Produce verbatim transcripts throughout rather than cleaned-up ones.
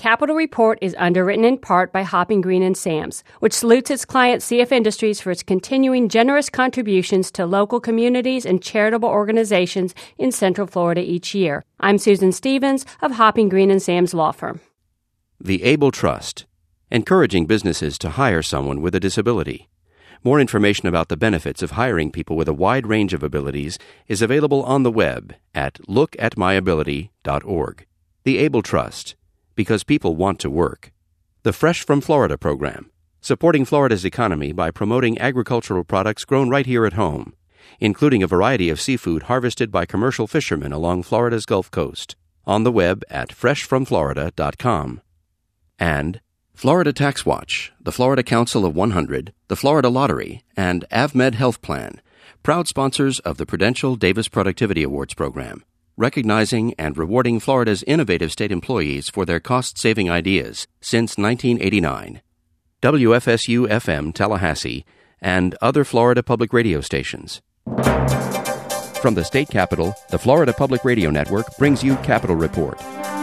Capitol Report is underwritten in part by Hopping Green and Sam's, which salutes its client C F Industries for its continuing generous contributions to local communities and charitable organizations in Central Florida each year. I'm Susan Stevens of Hopping Green and Sam's law firm. The Able Trust, encouraging businesses to hire someone with a disability. More information about the benefits of hiring people with a wide range of abilities is available on the web at look at my ability dot org. The Able Trust, because people want to work. The Fresh from Florida program, supporting Florida's economy by promoting agricultural products grown right here at home, including a variety of seafood harvested by commercial fishermen along Florida's Gulf Coast. On the web at fresh from florida dot com. And Florida Tax Watch, the Florida Council of one hundred, the Florida Lottery, and AvMed Health Plan, proud sponsors of the Prudential Davis Productivity Awards program, recognizing and rewarding Florida's innovative state employees for their cost-saving ideas since nineteen eighty-nine. W F S U F M Tallahassee and other Florida public radio stations. From the state capitol, the Florida Public Radio Network brings you Capitol Report.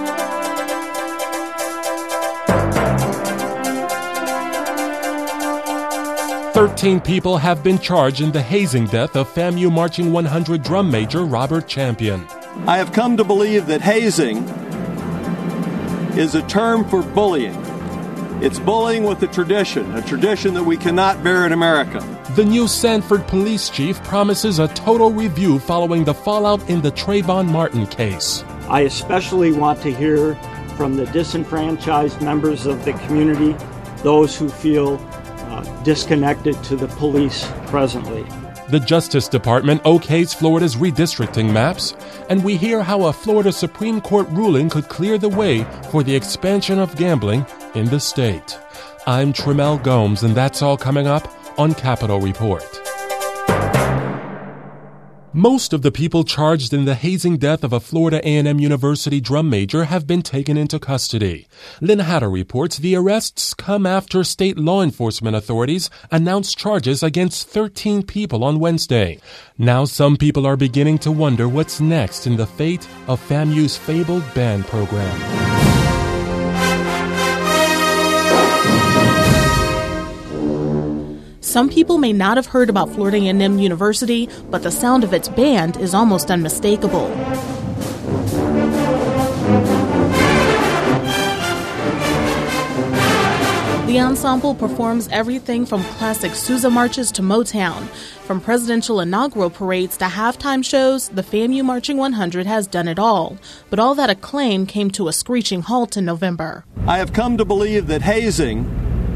Thirteen people have been charged in the hazing death of FAMU Marching one hundred drum major Robert Champion. I have come to believe that hazing is a term for bullying. It's bullying with a tradition, a tradition that we cannot bear in America. The new Sanford police chief promises a total review following the fallout in the Trayvon Martin case. I especially want to hear from the disenfranchised members of the community, those who feel uh, disconnected to the police presently. The Justice Department okays Florida's redistricting maps, and we hear how a Florida Supreme Court ruling could clear the way for the expansion of gambling in the state. I'm Tremel Gomes, and that's all coming up on Capitol Report. Most of the people charged in the hazing death of a Florida A and M University drum major have been taken into custody. Lynn Hatter reports the arrests come after state law enforcement authorities announced charges against thirteen people on Wednesday. Now some people are beginning to wonder what's next in the fate of FAMU's fabled band program. Some people may not have heard about Florida A and M University, but the sound of its band is almost unmistakable. The ensemble performs everything from classic Sousa marches to Motown. From presidential inaugural parades to halftime shows, the FAMU Marching one hundred has done it all. But all that acclaim came to a screeching halt in November. I have come to believe that hazing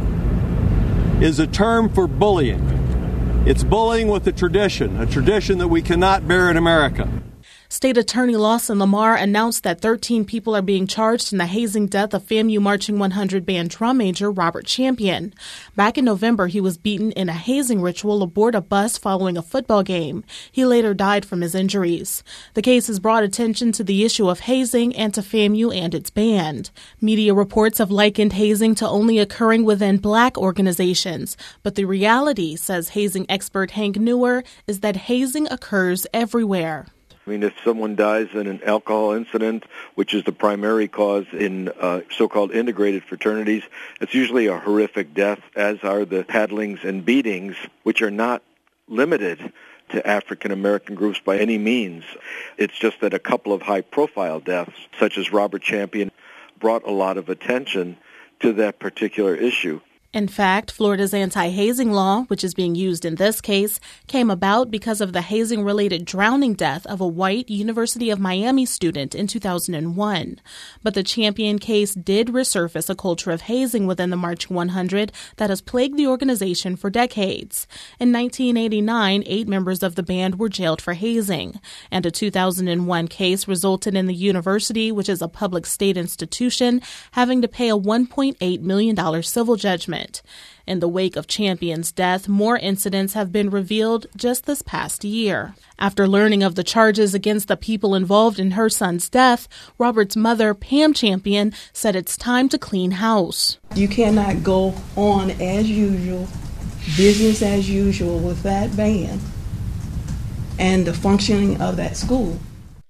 is a term for bullying. It's bullying with a tradition, a tradition that we cannot bear in America. State Attorney Lawson Lamar announced that thirteen people are being charged in the hazing death of FAMU Marching one hundred band drum major Robert Champion. Back in November, he was beaten in a hazing ritual aboard a bus following a football game. He later died from his injuries. The case has brought attention to the issue of hazing and to FAMU and its band. Media reports have likened hazing to only occurring within black organizations, but the reality, says hazing expert Hank Newer, is that hazing occurs everywhere. I mean, if someone dies in an alcohol incident, which is the primary cause in uh, so-called integrated fraternities, it's usually a horrific death, as are the paddlings and beatings, which are not limited to African-American groups by any means. It's just that a couple of high-profile deaths, such as Robert Champion, brought a lot of attention to that particular issue. In fact, Florida's anti-hazing law, which is being used in this case, came about because of the hazing-related drowning death of a white University of Miami student in two thousand one. But the Champion case did resurface a culture of hazing within the Marching one hundred that has plagued the organization for decades. In nineteen eighty-nine, eight members of the band were jailed for hazing, and a two thousand one case resulted in the university, which is a public state institution, having to pay a one point eight million dollars civil judgment. In the wake of Champion's death, more incidents have been revealed just this past year. After learning of the charges against the people involved in her son's death, Robert's mother, Pam Champion, said it's time to clean house. You cannot go on as usual, business as usual with that band and the functioning of that school.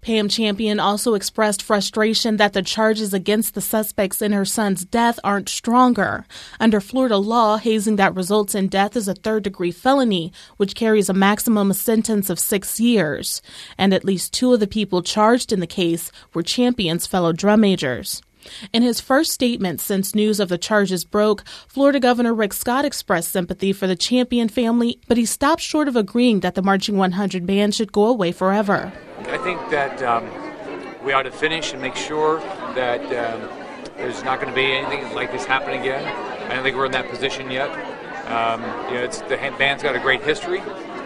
Pam Champion also expressed frustration that the charges against the suspects in her son's death aren't stronger. Under Florida law, hazing that results in death is a third-degree felony, which carries a maximum sentence of six years. And at least two of the people charged in the case were Champion's fellow drum majors. In his first statement since news of the charges broke, Florida Governor Rick Scott expressed sympathy for the Champion family, but he stopped short of agreeing that the Marching one hundred band should go away forever. I think that um, we ought to finish and make sure that um, there's not going to be anything like this happen again. I don't think we're in that position yet. Um, you know, it's, the band's got a great history,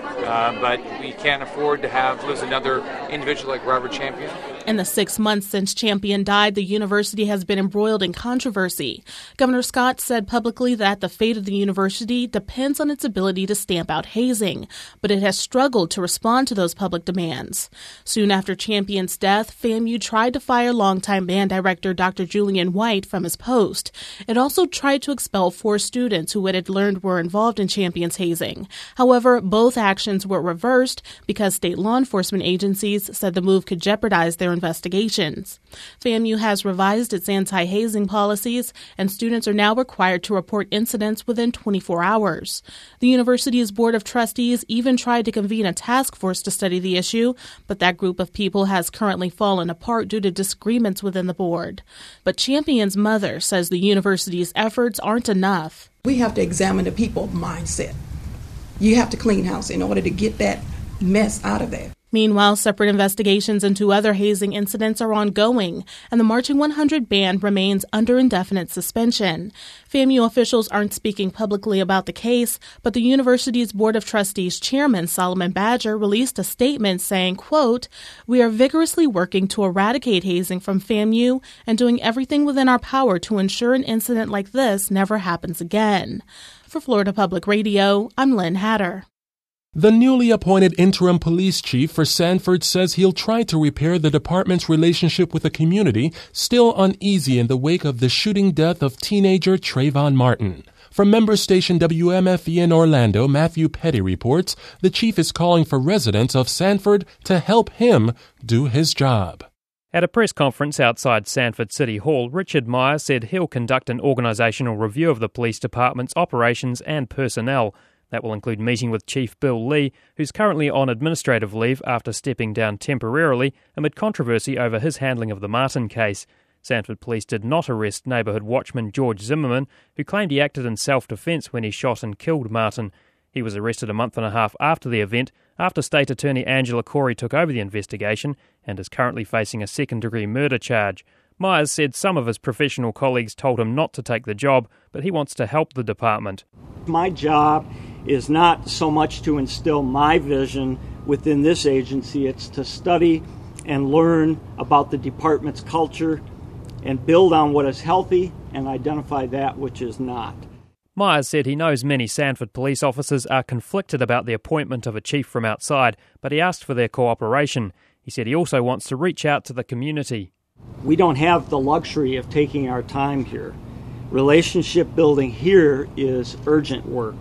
uh, but we can't afford to have lose another individual like Robert Champion. In the six months since Champion died, the university has been embroiled in controversy. Governor Scott said publicly that the fate of the university depends on its ability to stamp out hazing, but it has struggled to respond to those public demands. Soon after Champion's death, FAMU tried to fire longtime band director Doctor Julian White from his post. It also tried to expel four students who it had learned were involved in Champion's hazing. However, both actions were reversed because state law enforcement agencies said the move could jeopardize their investigations. FAMU has revised its anti-hazing policies, and students are now required to report incidents within twenty-four hours. The university's Board of Trustees even tried to convene a task force to study the issue, but that group of people has currently fallen apart due to disagreements within the board. But Champion's mother says the university's efforts aren't enough. We have to examine the people mindset. You have to clean house in order to get that mess out of there. Meanwhile, separate investigations into other hazing incidents are ongoing, and the Marching one hundred band remains under indefinite suspension. FAMU officials aren't speaking publicly about the case, but the university's Board of Trustees chairman, Solomon Badger, released a statement saying, quote, "We are vigorously working to eradicate hazing from FAMU and doing everything within our power to ensure an incident like this never happens again." For Florida Public Radio, I'm Lynn Hatter. The newly appointed interim police chief for Sanford says he'll try to repair the department's relationship with the community, still uneasy in the wake of the shooting death of teenager Trayvon Martin. From member station W M F E in Orlando, Matthew Petty reports the chief is calling for residents of Sanford to help him do his job. At a press conference outside Sanford City Hall, Richard Meyer said he'll conduct an organisational review of the police department's operations and personnel. That will include meeting with Chief Bill Lee, who's currently on administrative leave after stepping down temporarily amid controversy over his handling of the Martin case. Sanford Police did not arrest neighbourhood watchman George Zimmerman, who claimed he acted in self-defence when he shot and killed Martin. He was arrested a month and a half after the event, after State Attorney Angela Corey took over the investigation and is currently facing a second-degree murder charge. Myers said some of his professional colleagues told him not to take the job, but he wants to help the department. My job is not so much to instill my vision within this agency. It's to study and learn about the department's culture and build on what is healthy and identify that which is not. Myers said he knows many Sanford police officers are conflicted about the appointment of a chief from outside, but he asked for their cooperation. He said he also wants to reach out to the community. We don't have the luxury of taking our time here. Relationship building here is urgent work.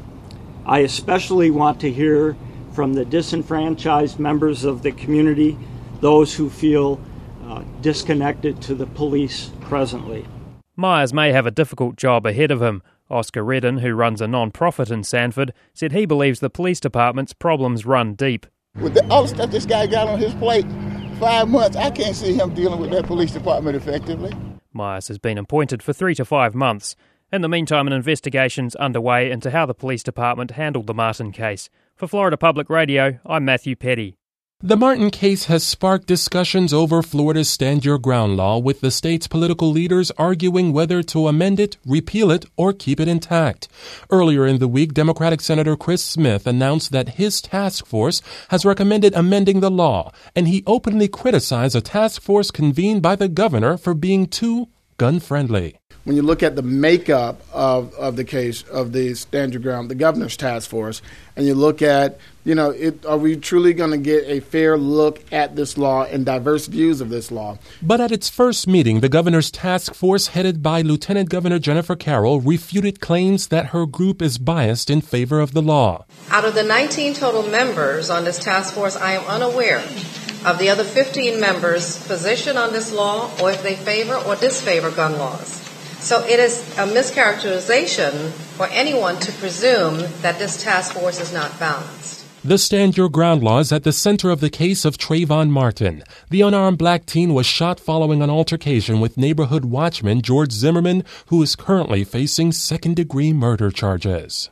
I especially want to hear from the disenfranchised members of the community, those who feel uh, disconnected to the police presently. Myers may have a difficult job ahead of him. Oscar Redden, who runs a non-profit in Sanford, said he believes the police department's problems run deep. With the, all the stuff this guy got on his plate, five months, I can't see him dealing with that police department effectively. Myers has been appointed for three to five months. In the meantime, an investigation's underway into how the police department handled the Martin case. For Florida Public Radio, I'm Matthew Petty. The Martin case has sparked discussions over Florida's Stand Your Ground law, with the state's political leaders arguing whether to amend it, repeal it, or keep it intact. Earlier in the week, Democratic Senator Chris Smith announced that his task force has recommended amending the law, and he openly criticized a task force convened by the governor for being too gun-friendly. When you look at the makeup of, of the case of the Stand Your Ground, the governor's task force, and you look at, you know, it, are we truly going to get a fair look at this law and diverse views of this law? But at its first meeting, the governor's task force, headed by Lieutenant Governor Jennifer Carroll, refuted claims that her group is biased in favor of the law. Out of the nineteen total members on this task force, I am unaware of the other fifteen members' position on this law, or if they favor or disfavor gun laws. So it is a mischaracterization for anyone to presume that this task force is not balanced. The Stand Your Ground law is at the center of the case of Trayvon Martin. The unarmed black teen was shot following an altercation with neighborhood watchman George Zimmerman, who is currently facing second-degree murder charges.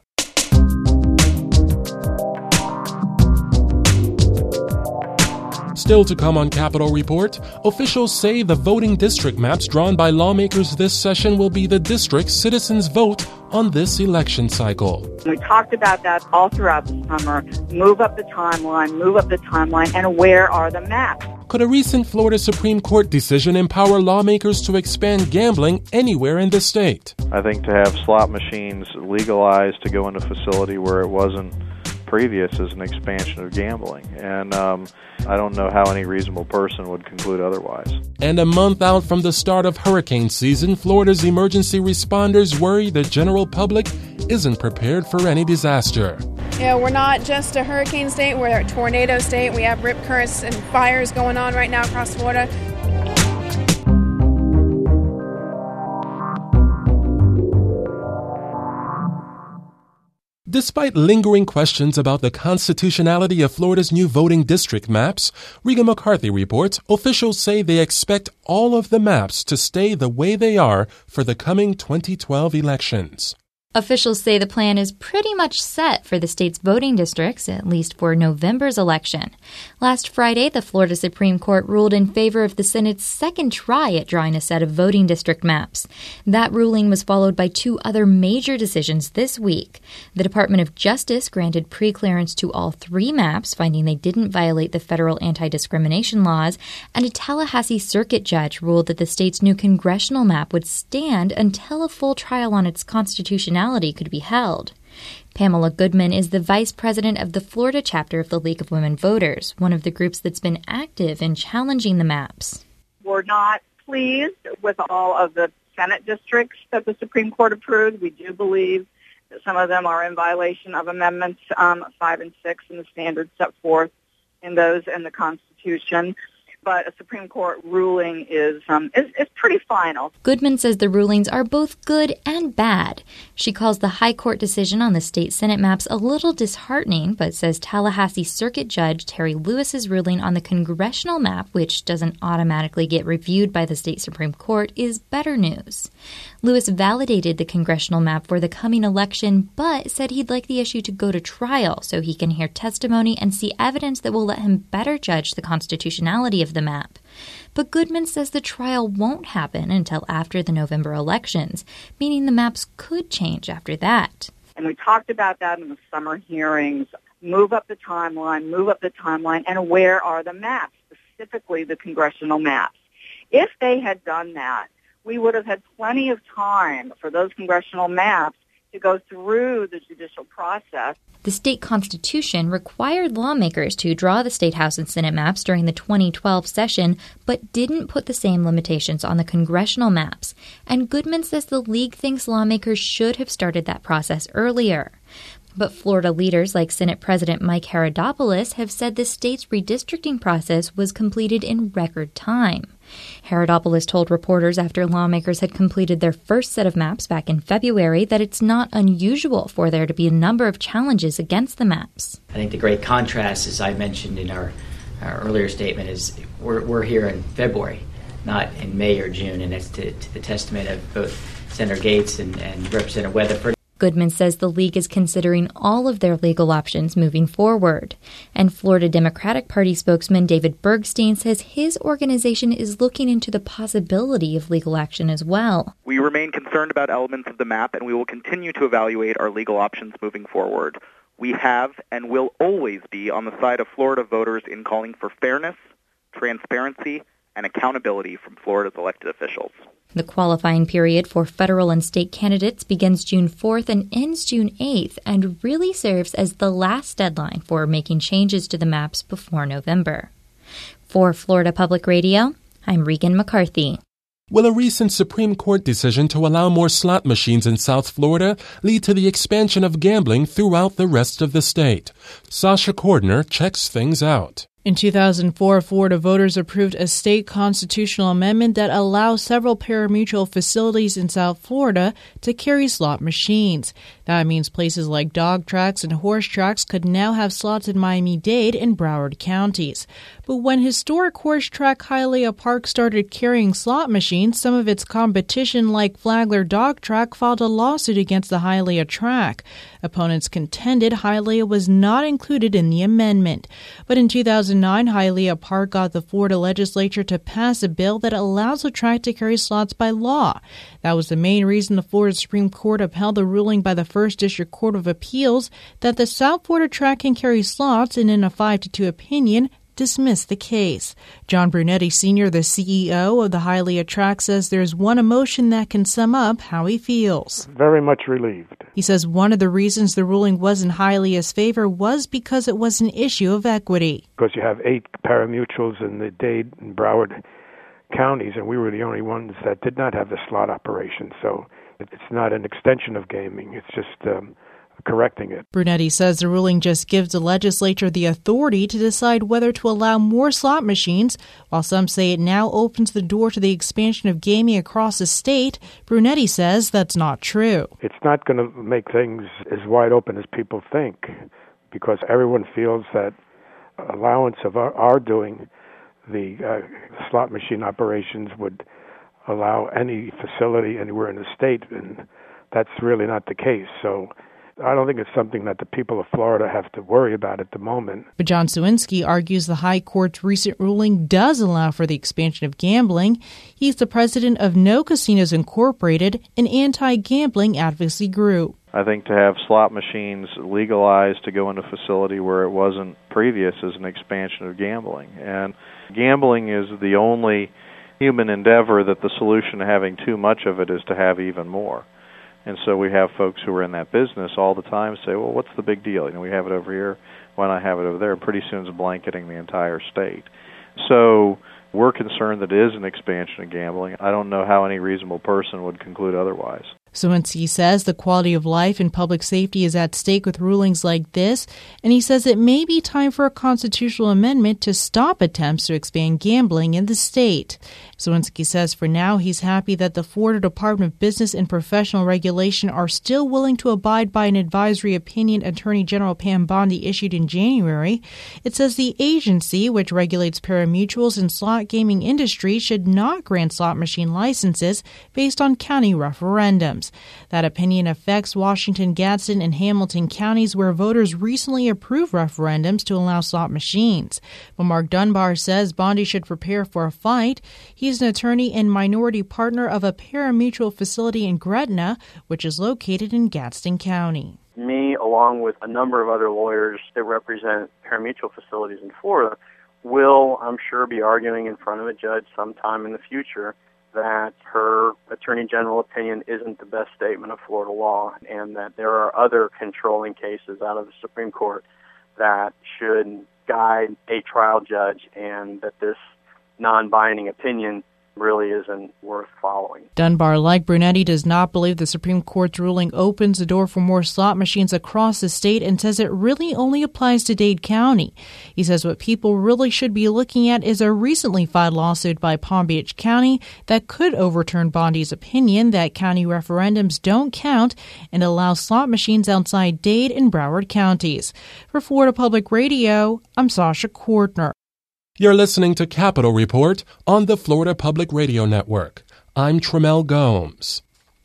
Still to come on Capitol Report, officials say the voting district maps drawn by lawmakers this session will be the district's citizens' vote on this election cycle. We talked about that all throughout the summer. Move up the timeline, move up the timeline, and where are the maps? Could a recent Florida Supreme Court decision empower lawmakers to expand gambling anywhere in the state? I think to have slot machines legalized to go in a facility where it wasn't previous is an expansion of gambling, and um, I don't know how any reasonable person would conclude otherwise. And a month out from the start of hurricane season, Florida's emergency responders worry the general public isn't prepared for any disaster. Yeah, we're not just a hurricane state, we're a tornado state. We have rip currents and fires going on right now across Florida. Despite lingering questions about the constitutionality of Florida's new voting district maps, Regan McCarthy reports officials say they expect all of the maps to stay the way they are for the coming twenty twelve elections. Officials say the plan is pretty much set for the state's voting districts, at least for November's election. Last Friday, the Florida Supreme Court ruled in favor of the Senate's second try at drawing a set of voting district maps. That ruling was followed by two other major decisions this week. The Department of Justice granted pre-clearance to all three maps, finding they didn't violate the federal anti-discrimination laws, and a Tallahassee circuit judge ruled that the state's new congressional map would stand until a full trial on its constitutionality could be held. Pamela Goodman is the vice president of the Florida chapter of the League of Women Voters, one of the groups that's been active in challenging the maps. We're not pleased with all of the Senate districts that the Supreme Court approved. We do believe that some of them are in violation of Amendments um, five and six and the standards set forth in those in the Constitution. But a Supreme Court ruling is, um, is is pretty final. Goodman says the rulings are both good and bad. She calls the High Court decision on the state Senate maps a little disheartening, but says Tallahassee Circuit Judge Terry Lewis's ruling on the congressional map, which doesn't automatically get reviewed by the state Supreme Court, is better news. Lewis validated the congressional map for the coming election, but said he'd like the issue to go to trial so he can hear testimony and see evidence that will let him better judge the constitutionality of the map. But Goodman says the trial won't happen until after the November elections, meaning the maps could change after that. And we talked about that in the summer hearings. Move up the timeline, move up the timeline, and where are the maps, specifically the congressional maps? If they had done that, we would have had plenty of time for those congressional maps to go through the judicial process. The state constitution required lawmakers to draw the state House and Senate maps during the twenty twelve session, but didn't put the same limitations on the congressional maps. And Goodman says the league thinks lawmakers should have started that process earlier. But Florida leaders like Senate President Mike Herodopoulos have said the state's redistricting process was completed in record time. Herodopoulos told reporters after lawmakers had completed their first set of maps back in February that it's not unusual for there to be a number of challenges against the maps. I think the great contrast, as I mentioned in our, our earlier statement, is we're, we're here in February, not in May or June, and that's to, to the testament of both Senator Gates and, and Representative Weatherford. Goodman says the league is considering all of their legal options moving forward. And Florida Democratic Party spokesman David Bergstein says his organization is looking into the possibility of legal action as well. We remain concerned about elements of the map, and we will continue to evaluate our legal options moving forward. We have and will always be on the side of Florida voters in calling for fairness, transparency, and accountability from Florida's elected officials. The qualifying period for federal and state candidates begins June fourth and ends June eighth and really serves as the last deadline for making changes to the maps before November. For Florida Public Radio, I'm Regan McCarthy. Will a recent Supreme Court decision to allow more slot machines in South Florida lead to the expansion of gambling throughout the rest of the state? Sasha Cordner checks things out. In two thousand four, Florida voters approved a state constitutional amendment that allows several pari-mutuel facilities in South Florida to carry slot machines. That means places like dog tracks and horse tracks could now have slots in Miami-Dade and Broward counties. But when historic horse track Hialeah Park started carrying slot machines, some of its competition like Flagler Dog Track filed a lawsuit against the Hialeah track. Opponents contended Hialeah was not included in the amendment. But in two thousand nine, Hialeah Park got the Florida legislature to pass a bill that allows the track to carry slots by law. That was the main reason the Florida Supreme Court upheld the ruling by the First District Court of Appeals that the South Florida track can carry slots, and in a five to two opinion, dismissed the case. John Brunetti Senior, the C E O of the Hialeah track, says there's one emotion that can sum up how he feels. Very much relieved. He says one of the reasons the ruling was in Hialeah's favor was because it was an issue of equity. Because you have eight pari-mutuels in the Dade and Broward counties, and we were the only ones that did not have the slot operation. So it's not an extension of gaming. It's just um, correcting it. Brunetti says the ruling just gives the legislature the authority to decide whether to allow more slot machines. While some say it now opens the door to the expansion of gaming across the state, Brunetti says that's not true. It's not going to make things as wide open as people think, because everyone feels that allowance of our, our doing the uh, slot machine operations would allow any facility anywhere in the state, and that's really not the case. So I don't think it's something that the people of Florida have to worry about at the moment. But John Sawinski argues the High Court's recent ruling does allow for the expansion of gambling. He's the president of No Casinos Incorporated, an anti-gambling advocacy group. I think to have slot machines legalized to go into a facility where it wasn't previous is an expansion of gambling. And gambling is the only human endeavor that the solution to having too much of it is to have even more. And so we have folks who are in that business all the time say, well, what's the big deal? You know, we have it over here, why not have it over there? And pretty soon it's blanketing the entire state. So we're concerned that it is an expansion of gambling. I don't know how any reasonable person would conclude otherwise. Sawinski says the quality of life and public safety is at stake with rulings like this, and he says it may be time for a constitutional amendment to stop attempts to expand gambling in the state. Sawinski says for now he's happy that the Florida Department of Business and Professional Regulation are still willing to abide by an advisory opinion Attorney General Pam Bondi issued in January. It says the agency, which regulates pari-mutuels and slot gaming industry, should not grant slot machine licenses based on county referendums. That opinion affects Washington, Gadsden, and Hamilton counties where voters recently approved referendums to allow slot machines. But Mark Dunbar says Bondi should prepare for a fight. He's an attorney and minority partner of a pari-mutuel facility in Gretna, which is located in Gadsden County. Me, along with a number of other lawyers that represent pari-mutuel facilities in Florida, will, I'm sure, be arguing in front of a judge sometime in the future that her Attorney General opinion isn't the best statement of Florida law, and that there are other controlling cases out of the Supreme Court that should guide a trial judge, and that this non-binding opinion really isn't worth following. Dunbar, like Brunetti, does not believe the Supreme Court's ruling opens the door for more slot machines across the state and says it really only applies to Dade County. He says what people really should be looking at is a recently filed lawsuit by Palm Beach County that could overturn Bondi's opinion that county referendums don't count and allow slot machines outside Dade and Broward counties. For Florida Public Radio, I'm Sasha Kortner. You're listening to Capitol Report on the Florida Public Radio Network. I'm Tremel Gomes.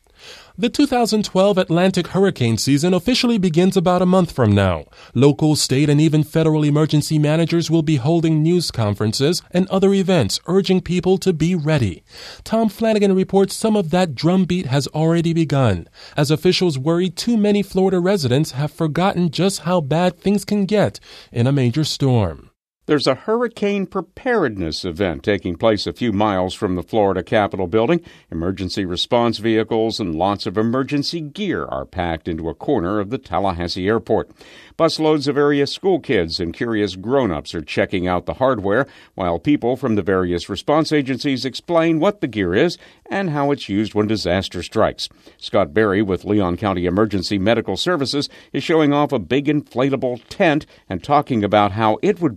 The two thousand twelve Atlantic hurricane season officially begins about a month from now. Local, state, and even federal emergency managers will be holding news conferences and other events urging people to be ready. Tom Flanagan reports some of that drumbeat has already begun, as officials worry too many Florida residents have forgotten just how bad things can get in a major storm. There's a hurricane preparedness event taking place a few miles from the Florida Capitol building. Emergency response vehicles and lots of emergency gear are packed into a corner of the Tallahassee airport. Busloads of various school kids and curious grown-ups are checking out the hardware, while people from the various response agencies explain what the gear is and how it's used when disaster strikes. Scott Berry with Leon County Emergency Medical Services is showing off a big inflatable tent and talking about how it would be used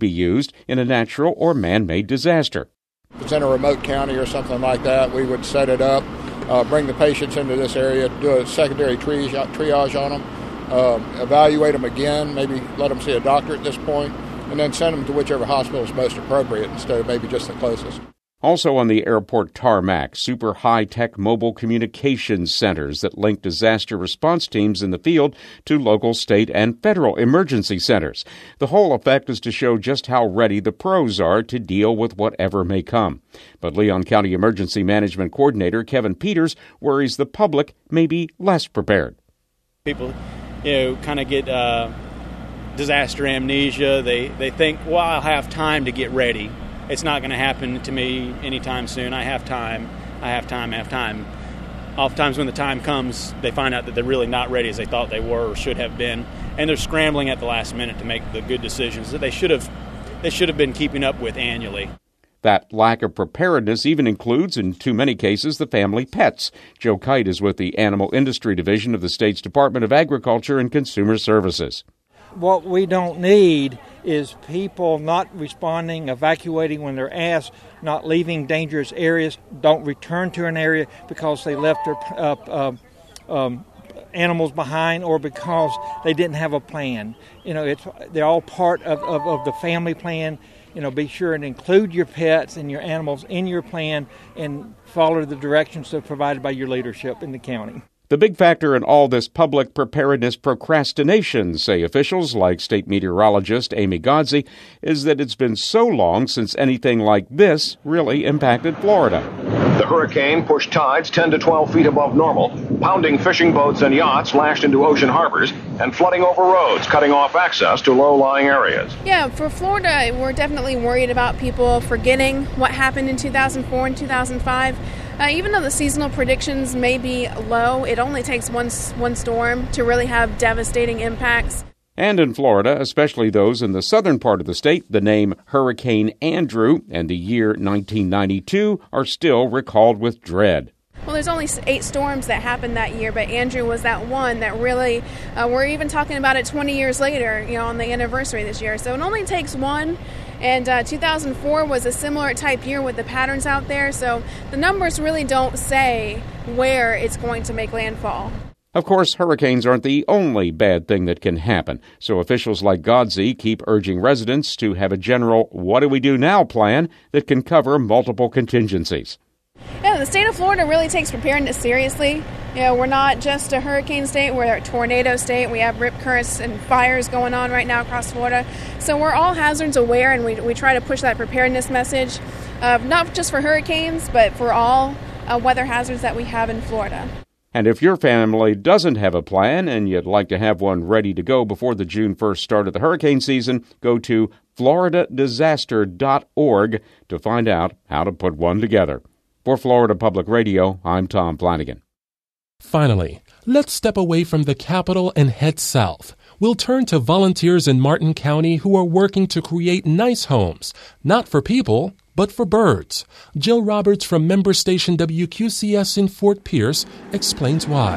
used in a natural or man-made disaster. If it's in a remote county or something like that, we would set it up, uh, bring the patients into this area, do a secondary triage on them, uh, evaluate them again, maybe let them see a doctor at this point, and then send them to whichever hospital is most appropriate instead of maybe just the closest. Also on the airport tarmac, super high-tech mobile communications centers that link disaster response teams in the field to local, state, and federal emergency centers. The whole effect is to show just how ready the pros are to deal with whatever may come. But Leon County Emergency Management Coordinator Kevin Peters worries the public may be less prepared. People, you know, kind of get uh, disaster amnesia. They, they think, well, I'll have time to get ready. It's not going to happen to me anytime soon. I have time. I have time. I have time. Oftentimes when the time comes, they find out that they're really not ready as they thought they were or should have been, and they're scrambling at the last minute to make the good decisions that they should have they should have been keeping up with annually. That lack of preparedness even includes, in too many cases, the family pets. Joe Kite is with the Animal Industry Division of the state's Department of Agriculture and Consumer Services. What we don't need is people not responding, evacuating when they're asked, not leaving dangerous areas, don't return to an area because they left their uh, uh, um, animals behind or because they didn't have a plan. You know, it's they're all part of, of, of the family plan. You know, be sure and include your pets and your animals in your plan and follow the directions that are provided by your leadership in the county. The big factor in all this public preparedness procrastination, say officials like state meteorologist Amy Godsey, is that it's been so long since anything like this really impacted Florida. The hurricane pushed tides ten to twelve feet above normal, pounding fishing boats and yachts lashed into ocean harbors and flooding over roads, cutting off access to low-lying areas. Yeah, for Florida, we're definitely worried about people forgetting what happened in two thousand four and two thousand five. Uh, even though the seasonal predictions may be low, it only takes one one storm to really have devastating impacts. And in Florida, especially those in the southern part of the state, the name Hurricane Andrew and the year nineteen ninety-two are still recalled with dread. Well, there's only eight storms that happened that year, but Andrew was that one that really, uh, we're even talking about it twenty years later, you know, on the anniversary this year. So it only takes one. And uh, two thousand four was a similar type year with the patterns out there, so the numbers really don't say where it's going to make landfall. Of course, hurricanes aren't the only bad thing that can happen, so officials like Godsey keep urging residents to have a general what do we do now plan that can cover multiple contingencies. Yeah, the state of Florida really takes preparedness seriously. You know, we're not just a hurricane state, we're a tornado state. We have rip currents and fires going on right now across Florida. So we're all hazards aware, and we, we try to push that preparedness message, uh, not just for hurricanes, but for all uh, weather hazards that we have in Florida. And if your family doesn't have a plan and you'd like to have one ready to go before the June first start of the hurricane season, go to florida disaster dot org to find out how to put one together. For Florida Public Radio, I'm Tom Flanagan. Finally, let's step away from the capital and head south. We'll turn to volunteers in Martin County who are working to create nice homes, not for people, but for birds. Jill Roberts from member station W Q C S in Fort Pierce explains why.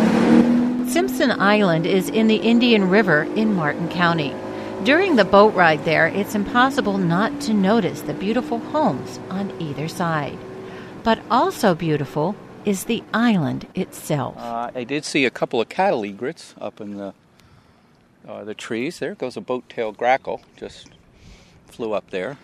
Simpson Island is in the Indian River in Martin County. During the boat ride there, it's impossible not to notice the beautiful homes on either side. But also beautiful is the island itself. Uh, I did see a couple of cattle egrets up in the uh, the trees. There goes a boat-tailed grackle, just flew up there.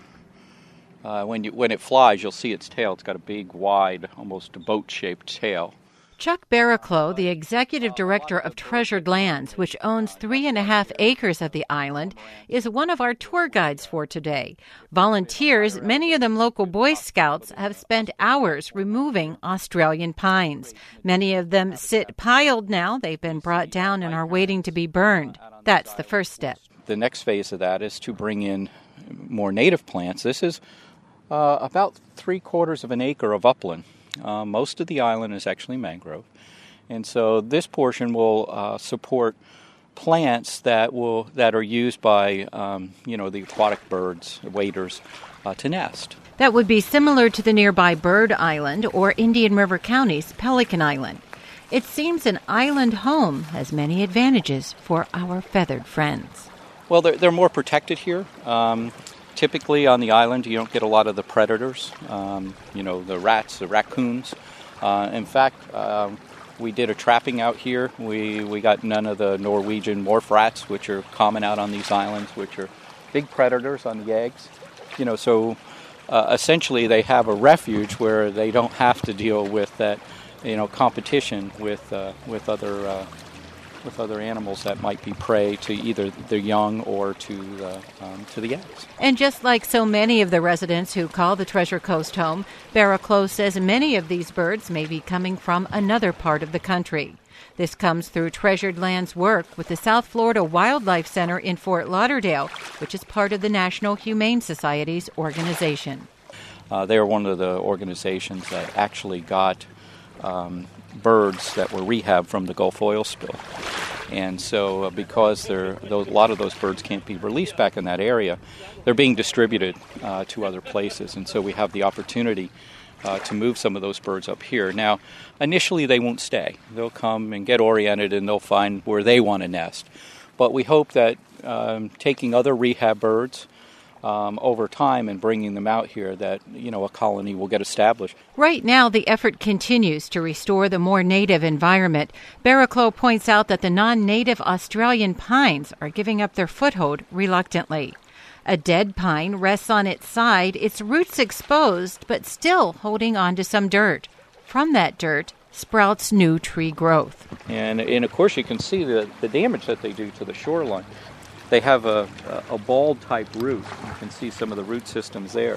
Uh, when you when it flies, you'll see its tail. It's got a big, wide, almost boat-shaped tail. Chuck Barraclough, the executive director of Treasured Lands, which owns three and a half acres of the island, is one of our tour guides for today. Volunteers, many of them local Boy Scouts, have spent hours removing Australian pines. Many of them sit piled now. They've been brought down and are waiting to be burned. That's the first step. The next phase of that is to bring in more native plants. This is uh, about three quarters of an acre of upland. Uh, most of the island is actually mangrove, and so this portion will uh, support plants that will that are used by um, you know the aquatic birds, waders, uh, to nest. That would be similar to the nearby Bird Island or Indian River County's Pelican Island. It seems an island home has many advantages for our feathered friends. Well, they're, they're more protected here. Um, typically on the island, you don't get a lot of the predators, um, you know, the rats, the raccoons. Uh, in fact, uh, we did a trapping out here. We, we got none of the Norwegian morph rats, which are common out on these islands, which are big predators on the eggs. You know, so uh, essentially they have a refuge where they don't have to deal with that, you know, competition with uh, with other uh, with other animals that might be prey to either the young or to the um, to the eggs. And just like so many of the residents who call the Treasure Coast home, Barraclough says many of these birds may be coming from another part of the country. This comes through Treasured Lands' work with the South Florida Wildlife Center in Fort Lauderdale, which is part of the National Humane Society's organization. Uh, they are one of the organizations that actually got um, birds that were rehabbed from the Gulf oil spill. And so uh, because they're, those, a lot of those birds can't be released back in that area, they're being distributed uh, to other places. And so we have the opportunity uh, to move some of those birds up here. Now, initially they won't stay. They'll come and get oriented and they'll find where they want to nest. But we hope that um, taking other rehab birds Um, over time and bringing them out here, that, you know, a colony will get established. Right now, the effort continues to restore the more native environment. Barraclough points out that the non-native Australian pines are giving up their foothold reluctantly. A dead pine rests on its side, its roots exposed, but still holding on to some dirt. From that dirt sprouts new tree growth. And, and of course, you can see the, the damage that they do to the shoreline. They have a, a ball-type root. You can see some of the root systems there.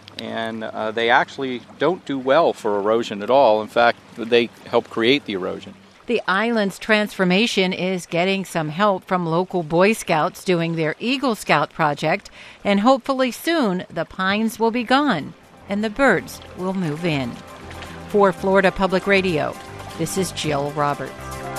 And uh, they actually don't do well for erosion at all. In fact, they help create the erosion. The island's transformation is getting some help from local Boy Scouts doing their Eagle Scout project. And hopefully soon, the pines will be gone and the birds will move in. For Florida Public Radio, this is Jill Roberts.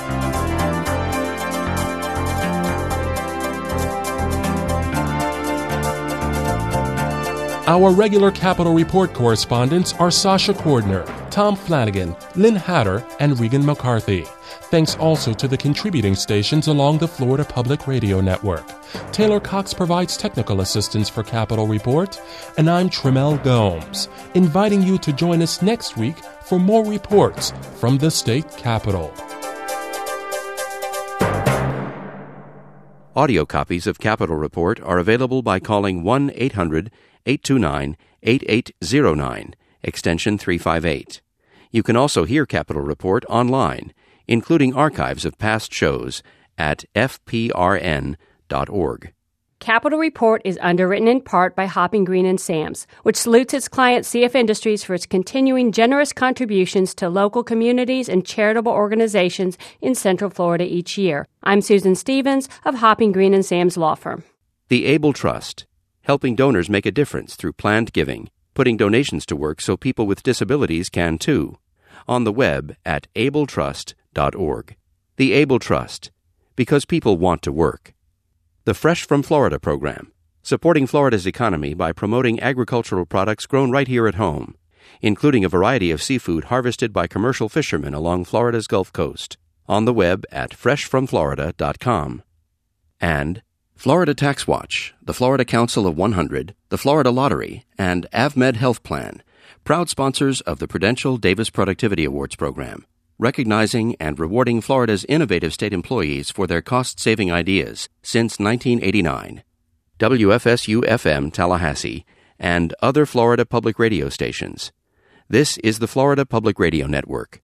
Our regular Capitol Report correspondents are Sasha Cordner, Tom Flanagan, Lynn Hatter, and Regan McCarthy. Thanks also to the contributing stations along the Florida Public Radio Network. Taylor Cox provides technical assistance for Capitol Report, and I'm Tremel Gomes, inviting you to join us next week for more reports from the state capitol. Audio copies of Capitol Report are available by calling one eight hundred eight two nine eight eight zero nine, extension three five eight. You can also hear Capitol Report online, including archives of past shows at f p r n dot org. Capitol Report is underwritten in part by Hopping Green and Sam's, which salutes its client C F Industries for its continuing generous contributions to local communities and charitable organizations in Central Florida each year. I'm Susan Stevens of Hopping Green and Sam's Law Firm. The Able Trust, helping donors make a difference through planned giving, putting donations to work so people with disabilities can too. On the web at able trust dot org. The Able Trust, because people want to work. The Fresh from Florida program, supporting Florida's economy by promoting agricultural products grown right here at home, including a variety of seafood harvested by commercial fishermen along Florida's Gulf Coast. On the web at fresh from florida dot com. And Florida Tax Watch, the Florida Council of one hundred, the Florida Lottery, and AvMed Health Plan, proud sponsors of the Prudential Davis Productivity Awards program, recognizing and rewarding Florida's innovative state employees for their cost-saving ideas since nineteen eighty-nine. W F S U F M Tallahassee and other Florida public radio stations. This is the Florida Public Radio Network.